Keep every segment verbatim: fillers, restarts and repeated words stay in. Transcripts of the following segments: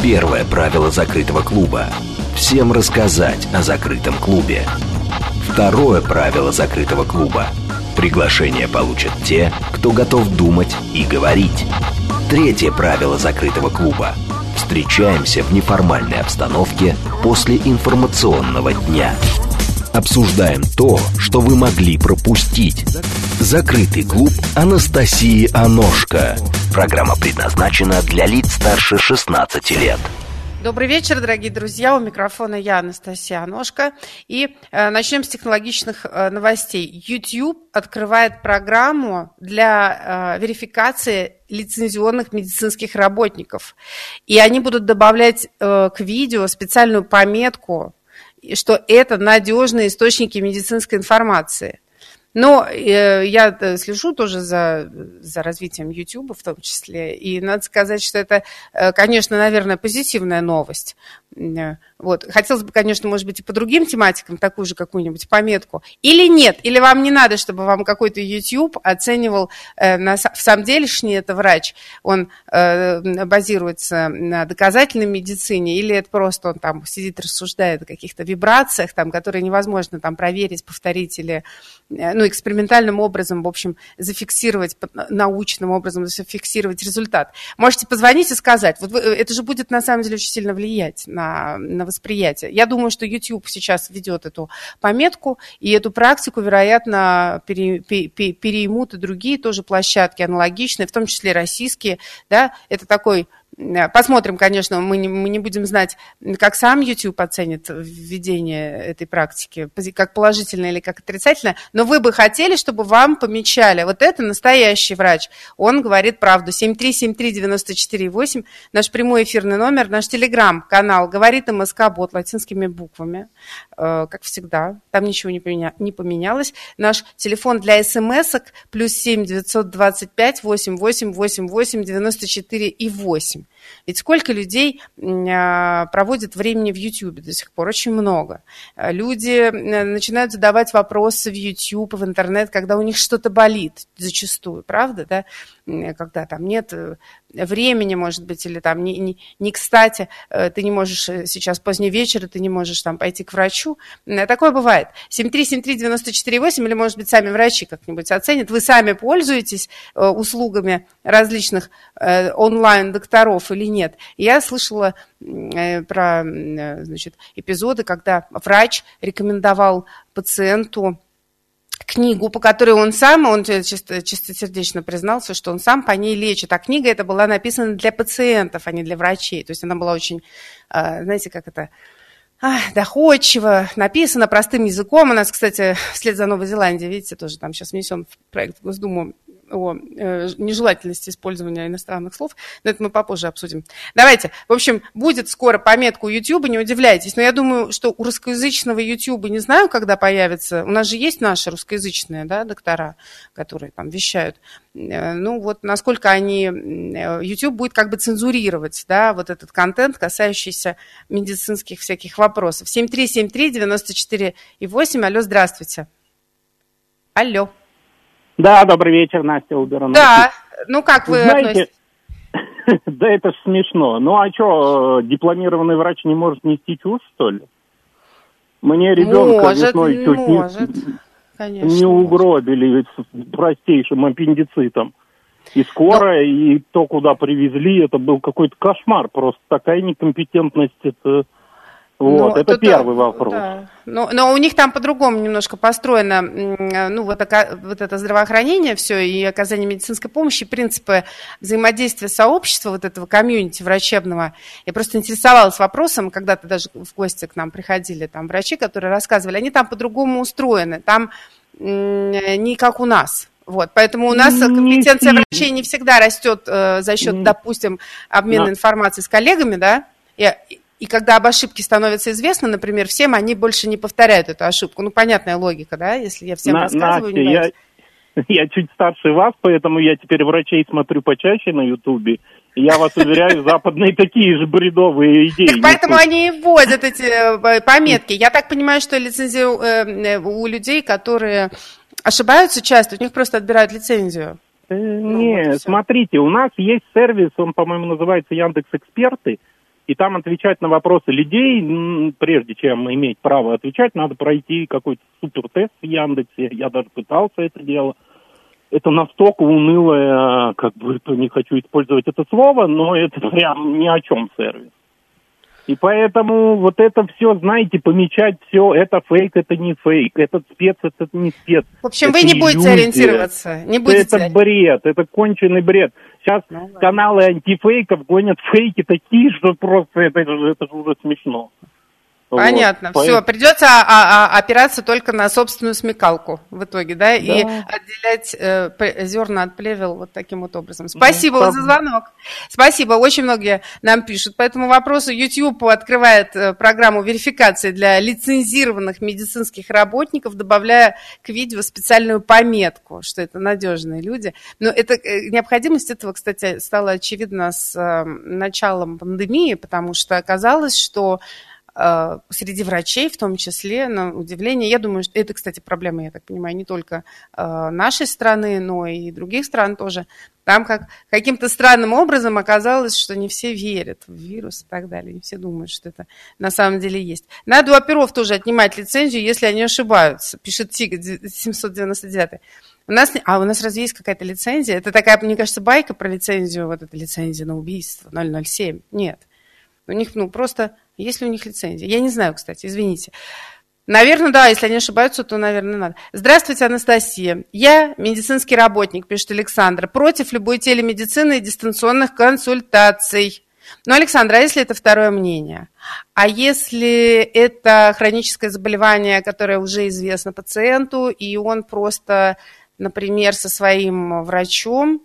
Первое правило закрытого клуба – всем рассказать о закрытом клубе. Второе правило закрытого клуба – приглашение получат те, кто готов думать и говорить. Третье правило закрытого клуба – встречаемся в неформальной обстановке после информационного дня. Обсуждаем то, что вы могли пропустить. Закрытый клуб Анастасии Аношко. Программа предназначена для лиц старше шестнадцати лет. Добрый вечер, дорогие друзья. У микрофона я, Анастасия Аношко. И э, начнем с технологичных э, новостей. YouTube открывает программу для э, верификации лицензионных медицинских работников. И они будут добавлять э, к видео специальную пометку, что это надежные источники медицинской информации. Но э, я слежу тоже за, за развитием YouTube в том числе, и надо сказать, что это, э, конечно, наверное, позитивная новость. Э, вот. Хотелось бы, конечно, может быть, и по другим тематикам такую же какую-нибудь пометку. Или нет, или вам не надо, чтобы вам какой-то YouTube оценивал, э, на, в самом делешний это врач, он э, базируется на доказательной медицине, или это просто он там сидит, рассуждает о каких-то вибрациях, там, которые невозможно там, проверить, повторить или... ну, экспериментальным образом, в общем, зафиксировать, научным образом зафиксировать результат. Можете позвонить и сказать. Вот вы, это же будет, на самом деле, очень сильно влиять на, на восприятие. Я думаю, что YouTube сейчас ведет эту пометку, и эту практику, вероятно, пере, пере, переймут и другие тоже площадки аналогичные, в том числе российские. Да? Это такой... Посмотрим, конечно, мы не, мы не будем знать, как сам YouTube оценит введение этой практики, как положительно или как отрицательно, но вы бы хотели, чтобы вам помечали, вот это настоящий врач, он говорит правду. семь три семь три девять четыре восемь, наш прямой эфирный номер, наш телеграм-канал «Говорит МСК-бот» латинскими буквами, э, как всегда, там ничего не, поменя, не поменялось. Наш телефон для смс-ок плюс семь девятьсот двадцать пять восемь восемь восемь восемь девяносто четыре и восемь. Ведь сколько людей проводят времени в YouTube до сих пор? Очень много. Люди начинают задавать вопросы в YouTube, в интернет, когда у них что-то болит, зачастую, правда, да? Когда там нет времени, может быть, или там не, не, не кстати, ты не можешь сейчас поздний вечер, ты не можешь там пойти к врачу. Такое бывает. семь три семь три девять четыре восемь, или, может быть, сами врачи как-нибудь оценят. Вы сами пользуетесь услугами различных онлайн-докторов или нет. Я слышала про, значит, эпизоды, когда врач рекомендовал пациенту книгу, по которой он сам, он чисто, чистосердечно признался, что он сам по ней лечит. А книга эта была написана для пациентов, а не для врачей. То есть она была очень, знаете, как это... доходчиво, написано простым языком. У нас, кстати, вслед за Новой Зеландией, видите, тоже там сейчас внесен в проект в Госдуму о э, нежелательности использования иностранных слов, но это мы попозже обсудим. Давайте, в общем, будет скоро пометка у YouTube, не удивляйтесь, но я думаю, что у русскоязычного YouTube, не знаю, когда появится, у нас же есть наши русскоязычные, да, доктора, которые там вещают, э, ну вот насколько они, э, YouTube будет как бы цензурировать, да, вот этот контент, касающийся медицинских всяких вопросов. семь три семь три девять четыре восемь, алло, здравствуйте. Алло. Да, добрый вечер, Настя Уберон. Да, ну как вы Знаете, относитесь? Да это ж смешно. Ну а что, дипломированный врач не может нести чушь, что ли? Мне ребенка может, весной чуть может, не, конечно, не угробили с простейшим аппендицитом. И скорая, Но... и то, куда привезли, это был какой-то кошмар. Просто такая некомпетентность, это... Вот, ну, это первый вопрос. Да. Но, но у них там по-другому немножко построено, ну, вот, вот это здравоохранение все и оказание медицинской помощи, принципы взаимодействия сообщества, вот этого комьюнити врачебного. Я просто интересовалась вопросом, когда-то даже в гости к нам приходили там врачи, которые рассказывали, они там по-другому устроены, там не как у нас. Вот, поэтому у нас компетенция врачей не всегда растет э, за счет, допустим, обмена да. информацией с коллегами, да, и, И когда об ошибке становится известно, например, всем, они больше не повторяют эту ошибку. Ну, понятная логика, да, если я всем На, рассказываю. Настя, не я, я чуть старше вас, поэтому я теперь врачей смотрю почаще на Ютубе. И я вас уверяю, западные такие же бредовые идеи. Так поэтому они и вводят эти пометки. Я так понимаю, что лицензию у людей, которые ошибаются часто, у них просто отбирают лицензию. Нет, ну, вот смотрите, у нас есть сервис, он, по-моему, называется Яндекс.Эксперты. И там отвечать на вопросы людей, прежде чем иметь право отвечать, надо пройти какой-то супертест в Яндексе. Я даже пытался это дело. Это настолько унылое, как бы, не хочу использовать это слово, но это прям ни о чем сервис. И поэтому вот это все, знаете, помечать все, это фейк, это не фейк, этот спец, это не спец. В общем, это вы не будете иллюзия. ориентироваться, не будете. Это бред, это конченый бред. Сейчас ну, каналы антифейков гонят фейки такие, что просто это, это же уже смешно. Понятно, вот. Все, придется а, а, опираться только на собственную смекалку в итоге, да, да. И отделять э, зерна от плевел вот таким вот образом. Спасибо да. за звонок. Спасибо, очень многие нам пишут по этому вопросу. YouTube открывает э, программу верификации для лицензированных медицинских работников, добавляя к видео специальную пометку, что это надежные люди. Но это, э, необходимость этого, кстати, стала очевидна с э, началом пандемии, потому что оказалось, что среди врачей, в том числе, на удивление, я думаю, что это, кстати, проблема, я так понимаю, не только нашей страны, но и других стран тоже. Там как, каким-то странным образом оказалось, что не все верят в вирус и так далее, не все думают, что это на самом деле есть. Надо у оперов тоже отнимать лицензию, если они ошибаются, пишет Тига семьсот девяносто девять. У нас, а у нас разве есть какая-то лицензия? Это такая, мне кажется, байка про лицензию, вот эта лицензия на убийство ноль ноль семь. Нет. У них, ну, просто, есть ли у них лицензия? Я не знаю, кстати, извините. Наверное, да, если они ошибаются, то, наверное, надо. Здравствуйте, Анастасия. Я медицинский работник, пишет Александра, против любой телемедицины и дистанционных консультаций. Ну, Александра, а если это второе мнение? А если это хроническое заболевание, которое уже известно пациенту, и он просто, например, со своим врачом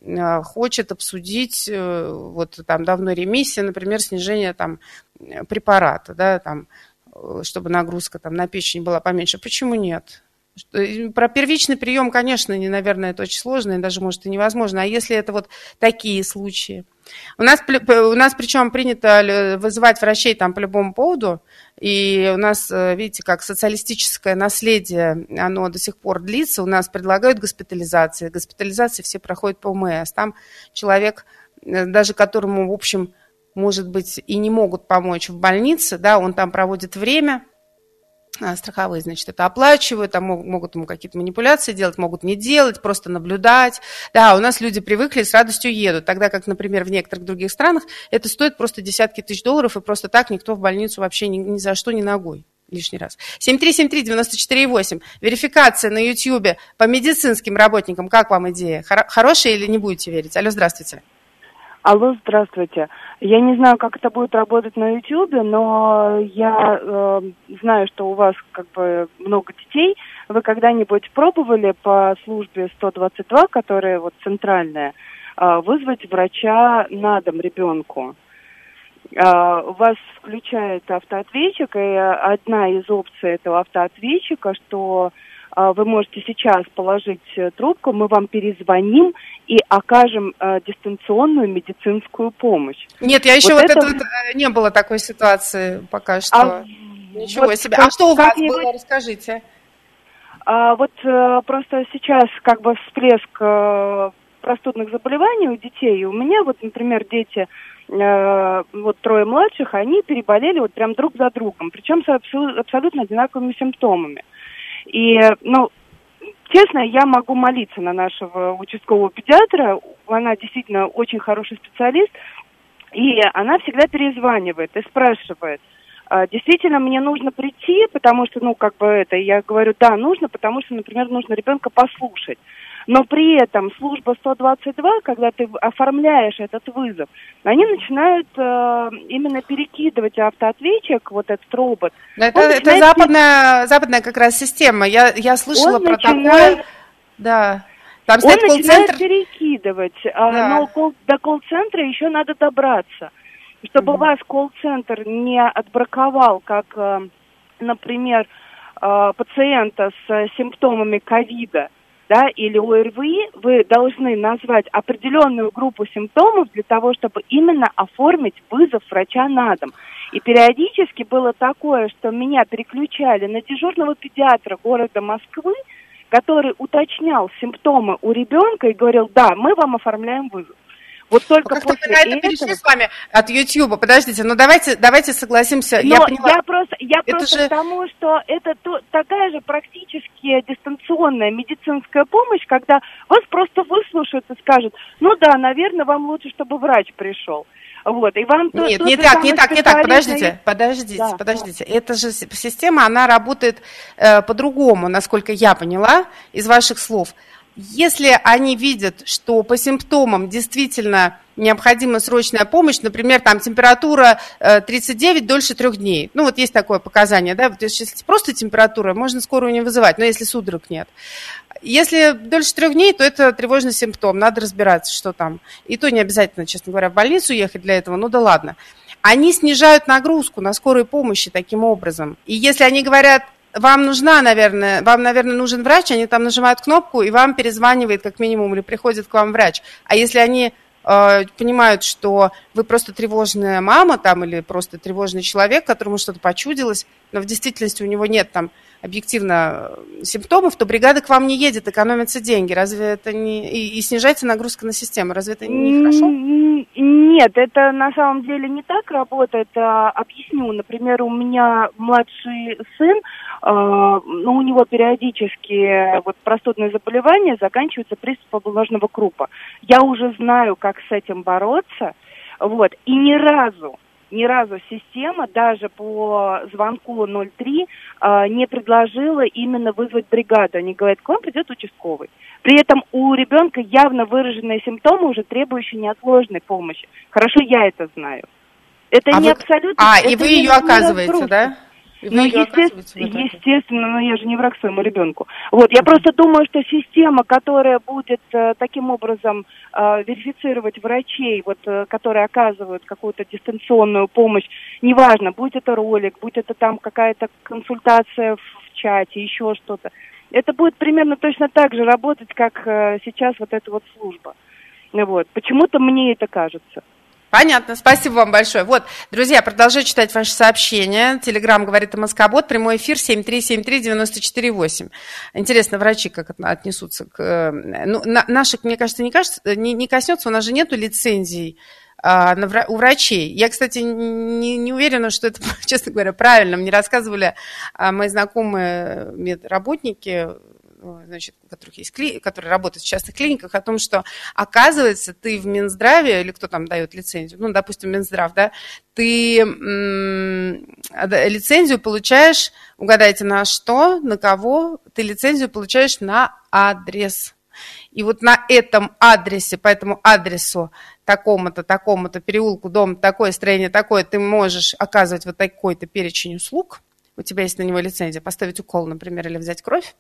хочет обсудить вот там давно ремиссия, например, снижение там препарата, да, там, чтобы нагрузка там на печень была поменьше. Почему нет? Про первичный прием, конечно, не, наверное, это очень сложно и даже, может, и невозможно. А если это вот такие случаи? У нас, у нас причем принято вызывать врачей там по любому поводу, и у нас, видите, как социалистическое наследие, оно до сих пор длится, у нас предлагают госпитализации, госпитализации все проходят по ОМС, там человек, даже которому, в общем, может быть, и не могут помочь в больнице, да, он там проводит время, страховые, значит, это оплачивают, там могут ему какие-то манипуляции делать, могут не делать, просто наблюдать. Да, у нас люди привыкли и с радостью едут, тогда как, например, в некоторых других странах это стоит просто десятки тысяч долларов, и просто так никто в больницу вообще ни, ни за что, ни ногой лишний раз. семь три семь три девять четыре восемь. Верификация на Ютьюбе по медицинским работникам. Как вам идея? Хор- хорошая или не будете верить? Алло, здравствуйте. Алло, здравствуйте. Я не знаю, как это будет работать на Ютьюбе, но я э, знаю, что у вас как бы много детей. Вы когда-нибудь пробовали по службе сто двадцать два, которая вот центральная, э, вызвать врача на дом ребенку? Э, у вас включает автоответчик, и одна из опций этого автоответчика, что э, вы можете сейчас положить трубку, мы вам перезвоним и окажем э, дистанционную медицинскую помощь. Нет, я еще вот, вот это... это вот, не было такой ситуации пока что. А, Ничего вот себе. А что у вас было? Расскажите. А, вот э, просто сейчас как бы всплеск э, простудных заболеваний у детей. У меня вот, например, дети, э, вот трое младших, они переболели вот прям друг за другом, причем с абсол- абсолютно одинаковыми симптомами. И, ну, честно, я могу молиться на нашего участкового педиатра, она действительно очень хороший специалист, и она всегда перезванивает и спрашивает, действительно мне нужно прийти, потому что, ну, как бы это, я говорю, да, нужно, потому что, например, нужно ребенка послушать. Но при этом служба сто двадцать два, когда ты оформляешь этот вызов, они начинают э, именно перекидывать автоответчик, вот этот робот. Это, это западная, западная как раз система. Я, я слышала он про начинает... такое. Да. Там он начинает перекидывать, да. Но кол, до колл-центра еще надо добраться. Чтобы mm-hmm. вас колл-центр не отбраковал, как, э, например, э, пациента с симптомами ковида, да, или ОРВИ, вы должны назвать определенную группу симптомов для того, чтобы именно оформить вызов врача на дом. И периодически было такое, что меня переключали на дежурного педиатра города Москвы, который уточнял симптомы у ребенка и говорил, да, мы вам оформляем вызов. Вот только как-то после мы на это этого... перешли с вами от Ютьюба. Подождите, ну давайте, давайте согласимся. Но я поняла. я просто, я это просто же... к тому, что это то, такая же практически дистанционная медицинская помощь, когда вас просто выслушают и скажут, ну да, наверное, вам лучше, чтобы врач пришел. Вот, и вам Нет, то, не так, не так, не так, подождите, подождите, да, подождите. Да. Эта же система, она работает э, по-другому, насколько я поняла из ваших слов. Если они видят, что по симптомам действительно необходима срочная помощь, например, там температура тридцать девять дольше трех дней, ну вот есть такое показание, да, вот если просто температура, можно скорую не вызывать, но если судорог нет. Если дольше трех дней, то это тревожный симптом, надо разбираться, что там. И то не обязательно, честно говоря, в больницу ехать для этого, ну да ладно. Они снижают нагрузку на скорой помощи таким образом. И если они говорят, вам нужна, наверное, вам, наверное, нужен врач, они там нажимают кнопку, и вам перезванивает как минимум, или приходит к вам врач. А если они э, понимают, что вы просто тревожная мама там, или просто тревожный человек, которому что-то почудилось, но в действительности у него нет там объективно симптомов, то бригада к вам не едет, экономятся деньги. Разве это не... И, и снижается нагрузка на систему. Разве это не хорошо? Нет, это на самом деле не так работает. Объясню. Например, у меня младший сын, ну, у него периодически вот простудные заболевания заканчиваются приступом ложного крупа. Я уже знаю, как с этим бороться, вот, и ни разу Ни разу система даже по звонку ноль три э, не предложила именно вызвать бригаду. Они говорят, к вам придет участковый. При этом у ребенка явно выраженные симптомы, уже требующие неотложной помощи. Хорошо, я это знаю. Это а не вы... абсолютно... А, это и вы не, ее не оказываете, да? Ну, естественно, естественно, но я же не враг своему ребенку. Вот, я просто думаю, что система, которая будет э, таким образом э, верифицировать врачей, вот, э, которые оказывают какую-то дистанционную помощь, неважно, будь это ролик, будь это там какая-то консультация в, в чате, еще что-то, это будет примерно точно так же работать, как э, сейчас вот эта вот служба. Вот, почему-то мне это кажется. Понятно, спасибо вам большое. Вот, друзья, продолжаю читать ваши сообщения. Телеграм говорит МСК-бот, прямой эфир семь три семь три девять четыре восемь. Интересно, врачи как отнесутся к... Ну, на, наших, мне кажется, не, кажется, не, не коснется, у нас же нету лицензий а, на, у врачей. Я, кстати, не, не уверена, что это, честно говоря, правильно. Мне рассказывали а, мои знакомые медработники, значит, у которых есть кли... которые работают в частных клиниках, о том, что, оказывается, ты в Минздраве, или кто там дает лицензию, ну, допустим, Минздрав, да, ты м- лицензию получаешь, угадайте, на что, на кого, ты лицензию получаешь на адрес. И вот на этом адресе, по этому адресу, такому-то, такому-то переулку, дом, такое строение, такое, ты можешь оказывать вот такой-то перечень услуг, у тебя есть на него лицензия, поставить укол, например, или взять кровь.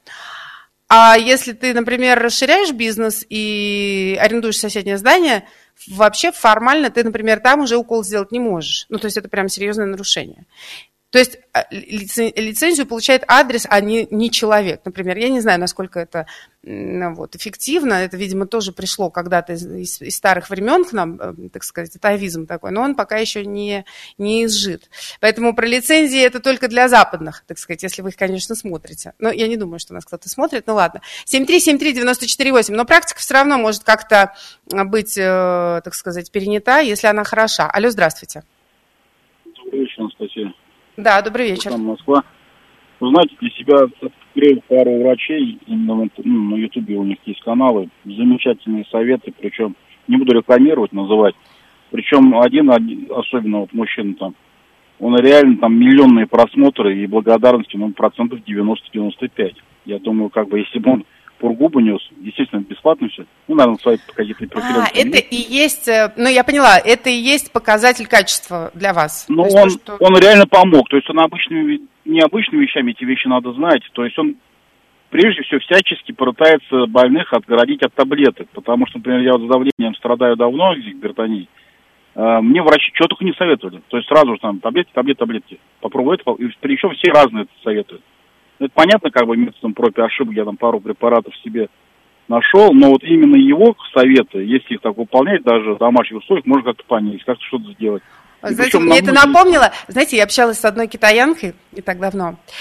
А если ты, например, расширяешь бизнес и арендуешь соседнее здание, вообще формально ты, например, там уже укол сделать не можешь. Ну, то есть это прям серьезное нарушение. То есть лицензию получает адрес, а не, не человек. Например, я не знаю, насколько это ну, вот, эффективно. Это, видимо, тоже пришло когда-то из, из, из старых времен к нам, так сказать, атовизм такой, но он пока еще не, не изжит. Поэтому про лицензии это только для западных, так сказать, если вы их, конечно, смотрите. Но я не думаю, что нас кто-то смотрит, ну ладно. семь три семь три девять четыре восемь. Но практика все равно может как-то быть, так сказать, перенята, если она хороша. Алло, здравствуйте. Добрый вечер, Анастасия. Да, добрый вечер. Там Москва. Вы знаете, для себя открыл пару врачей, именно ну, на Ютубе у них есть каналы, замечательные советы, причем не буду рекламировать, называть. Причем один, один особенно вот мужчина там, он реально там миллионные просмотры и благодарности, ну, процентов девяносто-девяносто пять. Я думаю, как бы, если бы он пургу бы нес, естественно, бесплатно все. Ну, наверное, свои какие-то преференции. А, это и есть, ну, я поняла, это и есть показатель качества для вас. Ну, он, то, что... он реально помог. То есть он обычными, необычными вещами эти вещи надо знать. То есть он, прежде всего, всячески пытается больных отгородить от таблеток. Потому что, например, я вот с давлением страдаю давно, гипертонией. Мне врачи чего только не советовали. То есть сразу же там таблетки, таблетки, таблетки. Попробуй это. И причем все разные это советуют. Это понятно, как бы методом проб и ошибок я там пару препаратов себе нашел, но вот именно его советы, если их так выполнять, даже в домашних условиях, можно как-то понять, как-то что-то сделать. Знаете, мне это напомнило, знаете, я общалась с одной китаянкой не так давно,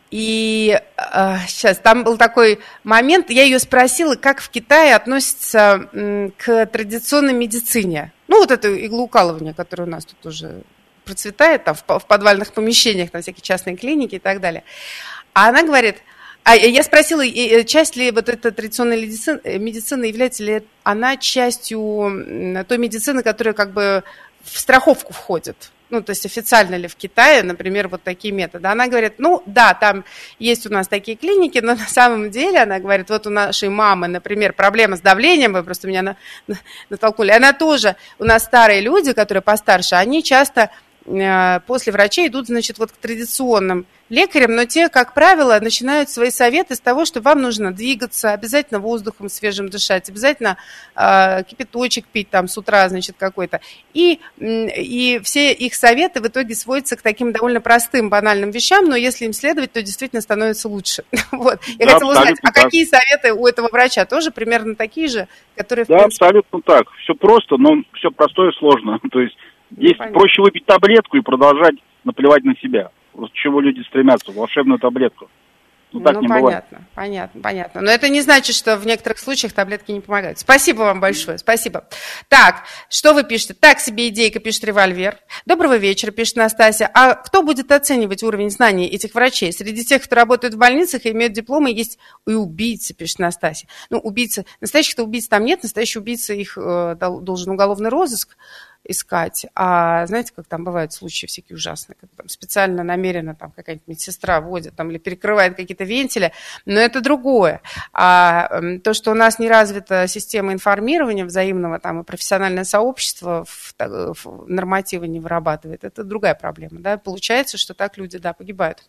И э, сейчас, там был такой момент, я ее спросила, как в Китае относятся м, к традиционной медицине. Ну, вот это иглоукалывание, которое у нас тут уже процветает, там, в, в подвальных помещениях, там всякие частные клиники и так далее. А она говорит, а я спросила, часть ли вот этой традиционной медицины, медицины, является ли она частью той медицины, которая как бы в страховку входит? Ну, то есть официально ли в Китае, например, вот такие методы. Она говорит, ну, да, там есть у нас такие клиники, но на самом деле, она говорит, вот у нашей мамы, например, проблема с давлением, вы просто меня натолкнули, она тоже, у нас старые люди, которые постарше, они часто после врачей идут, значит, вот к традиционным лекарям, но те, как правило, начинают свои советы с того, что вам нужно двигаться, обязательно воздухом свежим дышать, обязательно э, кипяточек пить там с утра, значит, какой-то. И, и все их советы в итоге сводятся к таким довольно простым, банальным вещам, но если им следовать, то действительно становится лучше. Вот. Я да, хотела узнать, а так. Какие советы у этого врача? Тоже примерно такие же, которые... Да, принципе... абсолютно так. Все просто, но все простое и сложно. То есть Есть ну, проще выпить таблетку и продолжать наплевать на себя. Вот чего люди стремятся, волшебную таблетку. Ну, так ну не понятно, бывает. понятно, понятно. Но это не значит, что в некоторых случаях таблетки не помогают. Спасибо вам большое, спасибо. Так, что вы пишете? Так себе идейка, пишет Револьвер. Доброго вечера, пишет Настасья. А кто будет оценивать уровень знаний этих врачей? Среди тех, кто работает в больницах и имеют дипломы, есть и убийцы, пишет Настасья. Ну, убийцы, настоящих-то убийц там нет, настоящий убийца их э, должен уголовный розыск искать, а знаете, как там бывают случаи всякие ужасные, как там специально, намеренно там какая-нибудь медсестра водит там или перекрывает какие-то вентили, но это другое. А то, что у нас не развита система информирования взаимного там и профессиональное сообщество в, в нормативы не вырабатывает, это другая проблема, да, получается, что так люди, да, погибают.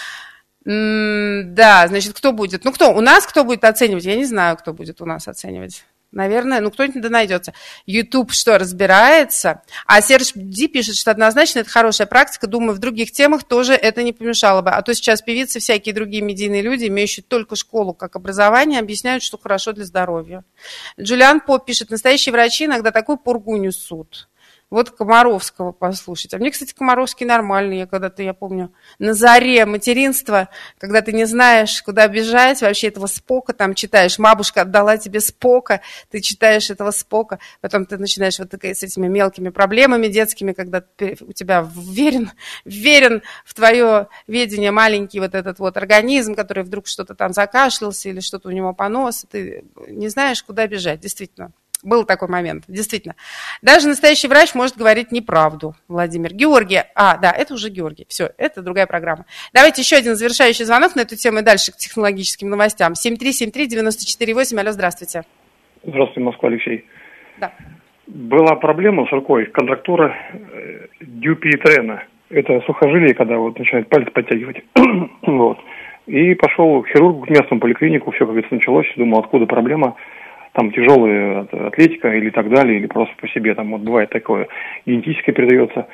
М- да, значит, кто будет? Ну, кто? У нас кто будет оценивать? Я не знаю, кто будет у нас оценивать. Наверное, ну кто-нибудь да найдется. YouTube что, разбирается? А Серж Ди пишет, что однозначно это хорошая практика. Думаю, в других темах тоже это не помешало бы. А то сейчас певицы, всякие другие медийные люди, имеющие только школу как образование, объясняют, что хорошо для здоровья. Джулиан Поп пишет, настоящие врачи иногда такую пургу несут. Вот Комаровского послушать. А мне, кстати, Комаровский нормальный. Я когда-то, я помню, на заре материнства, когда ты не знаешь, куда бежать, вообще этого Спока там читаешь. Бабушка отдала тебе Спока, ты читаешь этого Спока, потом ты начинаешь вот с этими мелкими проблемами детскими, когда у тебя вверен, вверен в твое ведение маленький вот этот вот организм, который вдруг что-то там закашлялся или что-то у него понос, ты не знаешь, куда бежать, действительно. Был такой момент, действительно. Даже настоящий врач может говорить неправду, Владимир. Георгий, а, да, это уже Георгий. Все, это другая программа. Давайте еще один завершающий звонок на эту тему и дальше к технологическим новостям. семь три семь три девять четыре восемь. Алло, здравствуйте. Здравствуйте, Москва, Алексей. Да. Была проблема с рукой, контрактура дюпитрена. Это сухожилие, когда вот начинает палец подтягивать. Вот. И пошел к хирургу, к местному поликлинику, все, как говорится, началось. Думал, откуда проблема. Там тяжелая атлетика или так далее, или просто по себе, там вот бывает такое, генетически передается.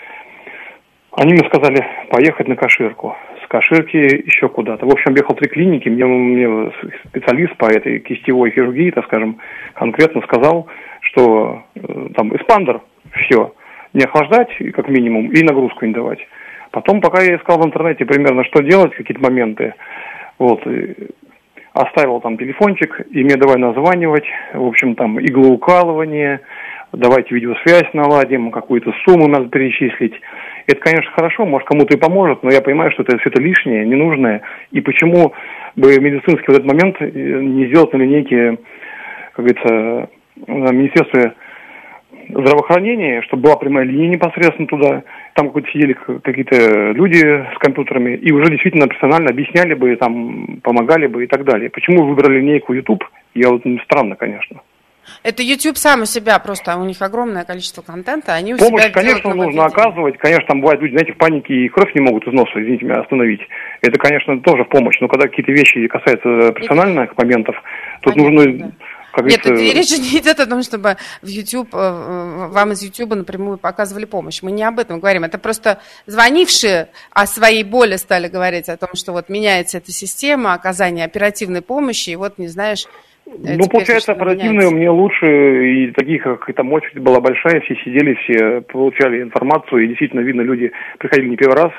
Они мне сказали поехать на Каширку, с Каширки еще куда-то. В общем, объехал три клиники, мне, мне специалист по этой кистевой хирургии, так скажем, конкретно сказал, что э, там эспандер, все, не охлаждать, как минимум, и нагрузку не давать. Потом, пока я искал в интернете примерно, что делать, какие-то моменты, вот, оставил там телефончик, и мне давай названивать, в общем, там иглоукалывание, давайте видеосвязь наладим, какую-то сумму надо перечислить. Это, конечно, хорошо, может, кому-то и поможет, но я понимаю, что это все это лишнее, ненужное. И почему бы медицинский в этот момент не сделать на линейке, как говорится, на Министерстве здравоохранения, чтобы была прямая линия непосредственно туда, там какие-то сидели какие-то люди с компьютерами и уже действительно профессионально объясняли бы, там, помогали бы и так далее. Почему выбрали линейку YouTube? Я вот, ну, странно, конечно. Это YouTube сам у себя, просто у них огромное количество контента, они у Помощь, себя конечно, нужно оказывать, конечно, там бывает люди, знаете, в панике и кровь не могут из носа, извините меня, остановить. Это, конечно, тоже в помощь, но когда какие-то вещи касаются профессиональных моментов, тут Понятно, нужно... Да. Как Нет, это... речь же не идет о том, чтобы в YouTube, вам из YouTube напрямую показывали помощь. Мы не об этом говорим. Это просто звонившие о своей боли стали говорить, о том, что вот меняется эта система оказания оперативной помощи, и вот не знаешь... Ну, получается, оперативная мне лучше, и таких, как там очередь была большая, все сидели, все получали информацию, и действительно, видно, люди приходили не первый раз,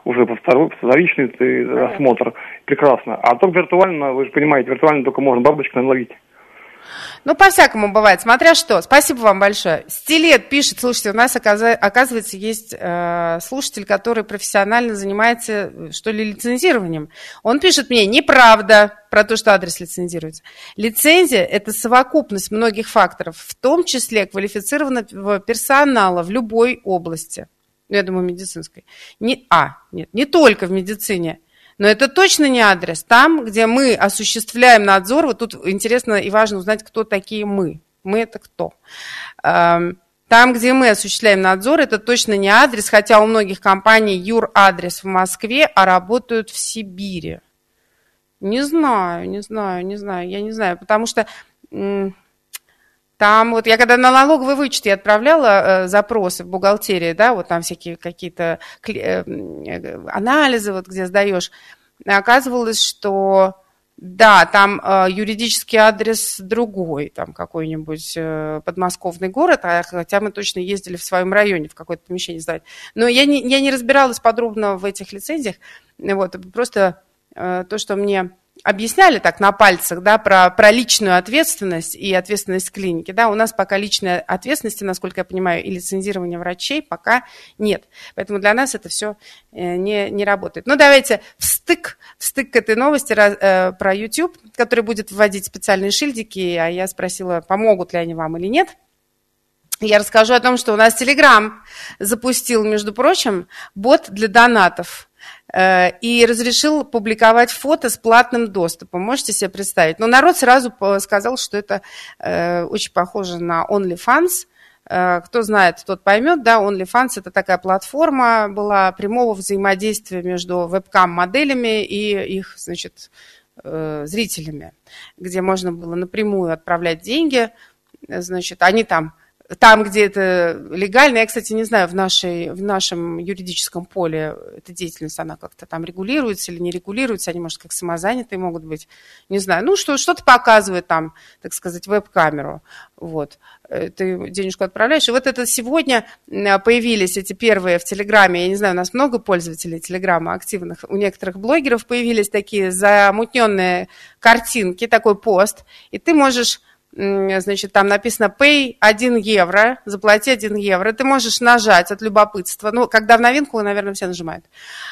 уже по второй, вторичный осмотр. Прекрасно. А только виртуально, вы же понимаете, виртуально только можно бабочек наловить. Ну, по-всякому бывает, смотря что. Спасибо вам большое. Стилет пишет, слушайте, у нас, оказывается, есть э, слушатель, который профессионально занимается, что ли, лицензированием. Он пишет мне, неправда про то, что адрес лицензируется. Лицензия – это совокупность многих факторов, в том числе квалифицированного персонала в любой области. Я думаю, медицинской. Не, а, нет, не только в медицине. Но это точно не адрес. Там, где мы осуществляем надзор, вот тут интересно и важно узнать, кто такие мы. Мы – это кто? Там, где мы осуществляем надзор, это точно не адрес, хотя у многих компаний юр-адрес в Москве, а работают в Сибири. Не знаю, не знаю, не знаю, я не знаю, потому что там вот я когда на налоговый вычет я отправляла э, запросы в бухгалтерии, да, вот там всякие какие-то э, анализы, вот где сдаешь, оказывалось, что да, там э, юридический адрес другой, там какой-нибудь э, подмосковный город, а, хотя мы точно ездили в своем районе в какое-то помещение сдавать. Но я не, я не разбиралась подробно в этих лицензиях, вот, просто э, то, что мне объясняли так на пальцах, да, про, про личную ответственность и ответственность клиники, да, у нас пока личной ответственности, насколько я понимаю, и лицензирования врачей пока нет, поэтому для нас это все не, не работает. Ну, давайте встык, встык к этой новости э, про YouTube, который будет вводить специальные шильдики, а я спросила, помогут ли они вам или нет. Я расскажу о том, что у нас Telegram запустил, между прочим, бот для донатов. И разрешил публиковать фото с платным доступом. Можете себе представить? Но народ сразу сказал, что это очень похоже на OnlyFans. Кто знает, тот поймет. Да, OnlyFans – это такая платформа была прямого взаимодействия между вебкам-моделями и их, значит, зрителями, где можно было напрямую отправлять деньги. Значит, они там... Там, где это легально, я, кстати, не знаю, в, нашей, в нашем юридическом поле эта деятельность, она как-то там регулируется или не регулируется, они, может, как самозанятые могут быть, не знаю. Ну, что, что-то показывает там, так сказать, веб-камеру, вот. Ты денежку отправляешь. И вот это сегодня появились эти первые в Телеграме, я не знаю, у нас много пользователей Телеграма активных, у некоторых блогеров появились такие замутненные картинки, такой пост, и ты можешь... Значит, там написано pay один евро, заплати один евро. Ты можешь нажать от любопытства. Ну, когда в новинку, наверное, все нажимают.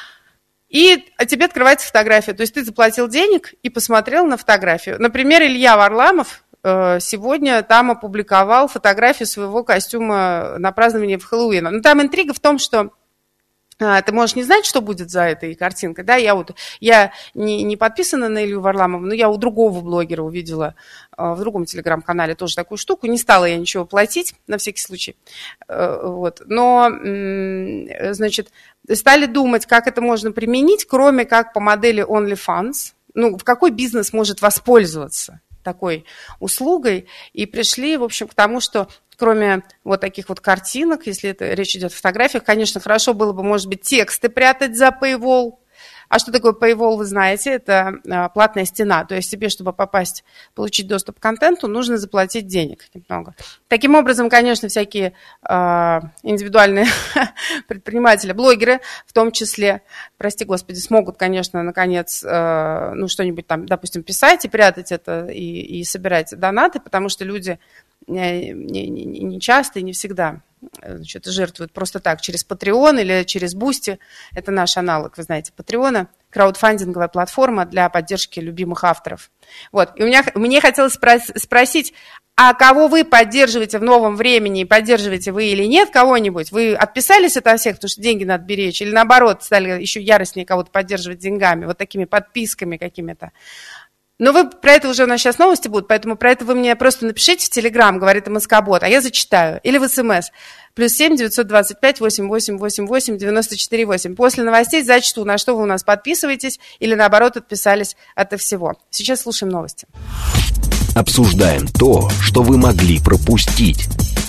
И тебе открывается фотография. То есть ты заплатил денег и посмотрел на фотографию. Например, Илья Варламов сегодня там опубликовал фотографию своего костюма на празднование в Хэллоуин. Но там интрига в том, что ты можешь не знать, что будет за этой картинкой, да, я вот, я не, не подписана на Илью Варламова, но я у другого блогера увидела в другом телеграм-канале тоже такую штуку, не стала я ничего платить, на всякий случай, вот, но, значит, стали думать, как это можно применить, кроме как по модели OnlyFans, ну, в какой бизнес может воспользоваться такой услугой, и пришли, в общем, к тому, что кроме вот таких вот картинок, если это речь идет о фотографиях, конечно, хорошо было бы, может быть, тексты прятать за paywall. А что такое paywall, вы знаете, это а, платная стена. То есть тебе, чтобы попасть, получить доступ к контенту, нужно заплатить денег немного. Таким образом, конечно, всякие а, индивидуальные предприниматели, блогеры в том числе, прости господи, смогут, конечно, наконец, а, ну, что-нибудь там, допустим, писать и прятать это, и, и собирать донаты, потому что люди не, не, не часто и не всегда, значит, жертвуют просто так, через Patreon или через Boosty. Это наш аналог, вы знаете, Patreon, краудфандинговая платформа для поддержки любимых авторов. Вот. И у меня, мне хотелось спросить, а кого вы поддерживаете в новом времени, поддерживаете вы или нет кого-нибудь? Вы отписались от всех, потому что деньги надо беречь, или наоборот, стали еще яростнее кого-то поддерживать деньгами, вот такими подписками какими-то? Но вы про это уже у нас сейчас новости будут, поэтому про это вы мне просто напишите в Телеграм, говорит МСК-бот, а я зачитаю. Или в СМС. Плюс семь девятьсот двадцать пять восемь восемь восемь восемь девяносто четыре восемь. После новостей зачту, на что вы у нас подписываетесь или наоборот отписались от всего. Сейчас слушаем новости. Обсуждаем то, что вы могли пропустить.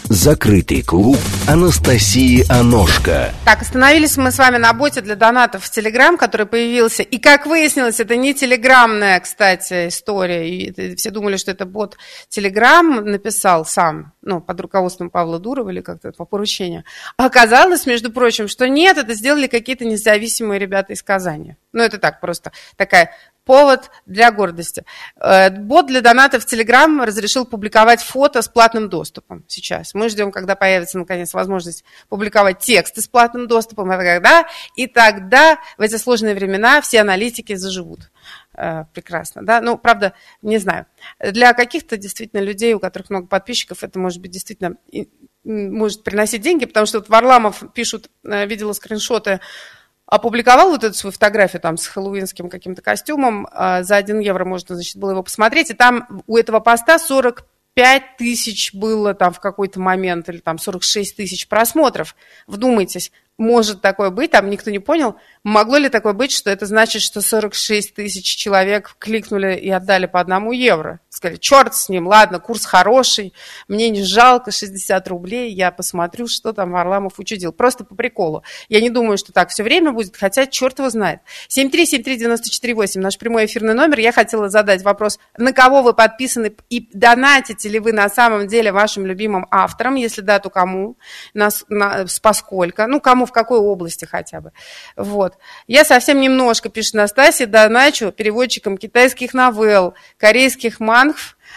Закрытый клуб Анастасии Аношко. Так, остановились мы с вами на боте для донатов в Телеграм, который появился. И, как выяснилось, это не телеграмная, кстати, история. И все думали, что это бот Телеграм написал сам, ну, под руководством Павла Дурова или как-то по поручению. А оказалось, между прочим, что нет, это сделали какие-то независимые ребята из Казани. Ну, это так, просто такая... повод для гордости. Бот для донатов в Телеграм разрешил публиковать фото с платным доступом сейчас. Мы ждем, когда появится, наконец, возможность публиковать тексты с платным доступом. Это когда? И тогда, в эти сложные времена, все аналитики заживут. Прекрасно, да? Ну, правда, не знаю. Для каких-то действительно людей, у которых много подписчиков, это может быть действительно... может приносить деньги, потому что вот Варламов пишут, видела скриншоты, опубликовал вот эту свою фотографию там с хэллоуинским каким-то костюмом, за один евро можно, значит, было его посмотреть, и там у этого поста сорок пять тысяч было там в какой-то момент, или там сорок шесть тысяч просмотров. Вдумайтесь, может такое быть, там никто не понял, могло ли такое быть, что это значит, что сорок шесть тысяч человек кликнули и отдали по одному евро. Сказали, черт с ним, ладно, курс хороший, мне не жалко, шестьдесят рублей, я посмотрю, что там Варламов учудил. Просто по приколу. Я не думаю, что так все время будет, хотя черт его знает. семь три семь три девять четыре восемь, наш прямой эфирный номер. Я хотела задать вопрос, на кого вы подписаны и донатите ли вы на самом деле вашим любимым авторам, если да, то кому, на, на, поскольку, ну, кому в какой области хотя бы. Вот. Я совсем немножко, пишет Настасья, доначу переводчикам китайских новелл, корейских мангов